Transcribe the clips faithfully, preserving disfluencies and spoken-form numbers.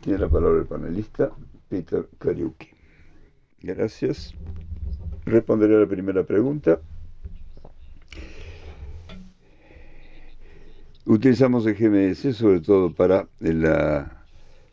Tiene la palabra el panelista Peter Kariuki. Gracias. Responderé a la primera pregunta. Utilizamos el G M S sobre todo para la,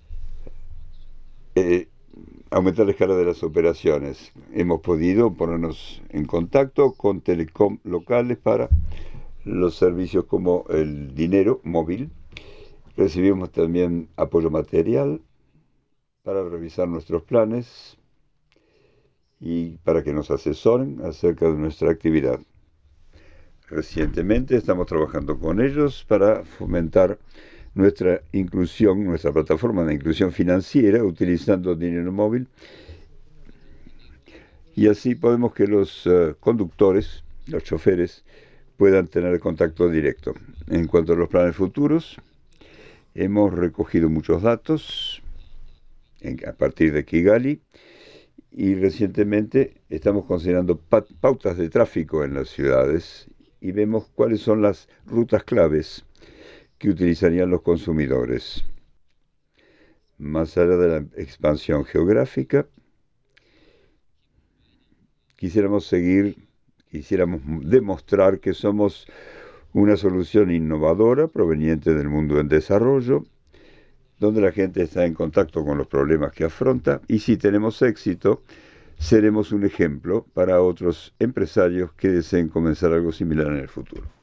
eh, aumentar la escala de las operaciones. Hemos podido ponernos en contacto con telecom locales para los servicios como el dinero móvil. Recibimos también apoyo material para revisar nuestros planes y para que nos asesoren acerca de nuestra actividad. Recientemente estamos trabajando con ellos para fomentar nuestra inclusión, nuestra plataforma de inclusión financiera, utilizando dinero móvil, y así podemos que los uh, conductores, los choferes, puedan tener contacto directo. En cuanto a los planes futuros, hemos recogido muchos datos en, a partir de Kigali, y recientemente estamos considerando pautas de tráfico en las ciudades y vemos cuáles son las rutas claves que utilizarían los consumidores. Más allá de la expansión geográfica, quisiéramos seguir, quisiéramos demostrar que somos una solución innovadora proveniente del mundo en desarrollo, donde la gente está en contacto con los problemas que afronta, y si tenemos éxito, seremos un ejemplo para otros empresarios que deseen comenzar algo similar en el futuro.